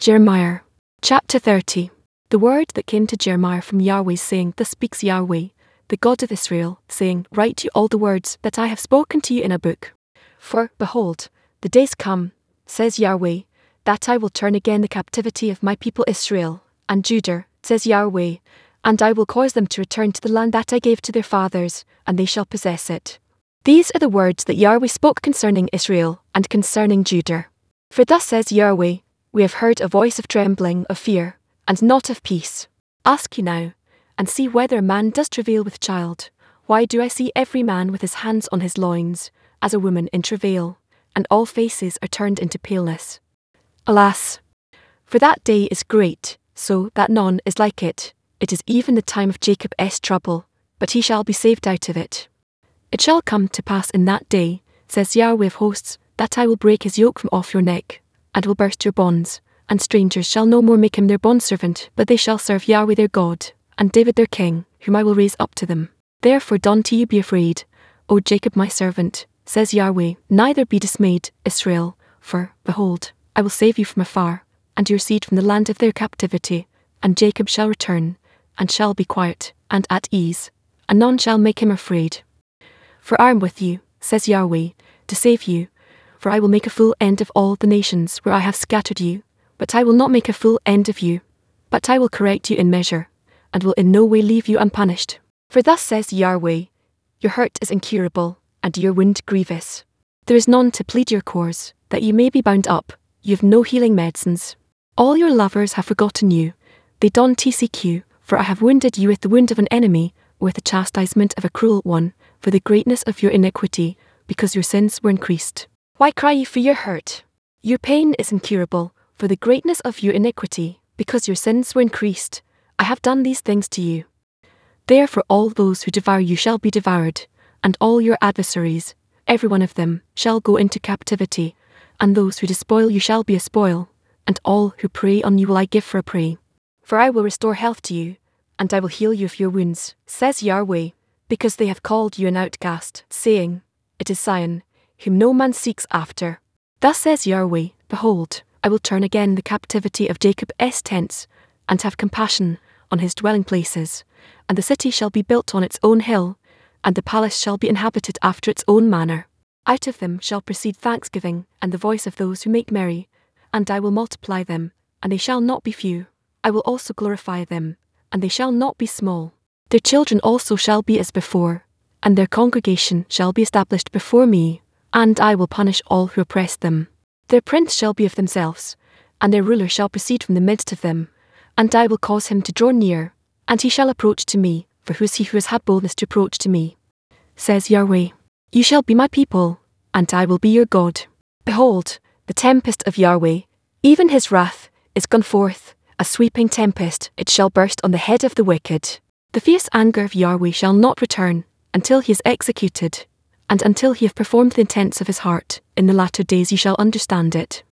Jeremiah. Chapter 30. The word that came to Jeremiah from Yahweh, saying, Thus speaks Yahweh, the God of Israel, saying, Write you all the words that I have spoken to you in a book. For, behold, the days come, says Yahweh, that I will turn again the captivity of my people Israel and Judah, says Yahweh, and I will cause them to return to the land that I gave to their fathers, and they shall possess it. These are the words that Yahweh spoke concerning Israel and concerning Judah. For thus says Yahweh, we have heard a voice of trembling, of fear, and not of peace. Ask ye now, and see whether a man does travail with child. Why do I see every man with his hands on his loins, as a woman in travail, and all faces are turned into paleness? Alas! For that day is great, so that none is like it. It is even the time of Jacob's trouble, but he shall be saved out of it. It shall come to pass in that day, says Yahweh of hosts, that I will break his yoke from off your neck, and will burst your bonds, and strangers shall no more make him their bondservant, but they shall serve Yahweh their God, and David their king, whom I will raise up to them. Therefore don't ye be afraid, O Jacob my servant, says Yahweh, neither be dismayed, Israel, for, behold, I will save you from afar, and your seed from the land of their captivity, and Jacob shall return, and shall be quiet, and at ease, and none shall make him afraid. For I am with you, says Yahweh, to save you, for I will make a full end of all the nations where I have scattered you, but I will not make a full end of you, but I will correct you in measure, and will in no way leave you unpunished. For thus says Yahweh, your hurt is incurable, and your wound grievous. There is none to plead your cause, that you may be bound up, you have no healing medicines. All your lovers have forgotten you, they don't seek you, for I have wounded you with the wound of an enemy, with the chastisement of a cruel one, for the greatness of your iniquity, because your sins were increased. Why cry ye for your hurt? Your pain is incurable, for the greatness of your iniquity, because your sins were increased. I have done these things to you. Therefore all those who devour you shall be devoured, and all your adversaries, every one of them, shall go into captivity, and those who despoil you shall be a spoil, and all who prey on you will I give for a prey. For I will restore health to you, and I will heal you of your wounds, says Yahweh, because they have called you an outcast, saying, It is Zion, whom no man seeks after. Thus says Yahweh, Behold, I will turn again the captivity of Jacob's tents, and have compassion on his dwelling places, and the city shall be built on its own hill, and the palace shall be inhabited after its own manner. Out of them shall proceed thanksgiving, and the voice of those who make merry, and I will multiply them, and they shall not be few. I will also glorify them, and they shall not be small. Their children also shall be as before, and their congregation shall be established before me, and I will punish all who oppress them. Their prince shall be of themselves, and their ruler shall proceed from the midst of them, and I will cause him to draw near, and he shall approach to me, for who is he who has had boldness to approach to me? Says Yahweh, You shall be my people, and I will be your God. Behold, the tempest of Yahweh, even his wrath, is gone forth, a sweeping tempest, it shall burst on the head of the wicked. The fierce anger of Yahweh shall not return, until he is executed, and until he have performed the intents of his heart. In the latter days ye shall understand it.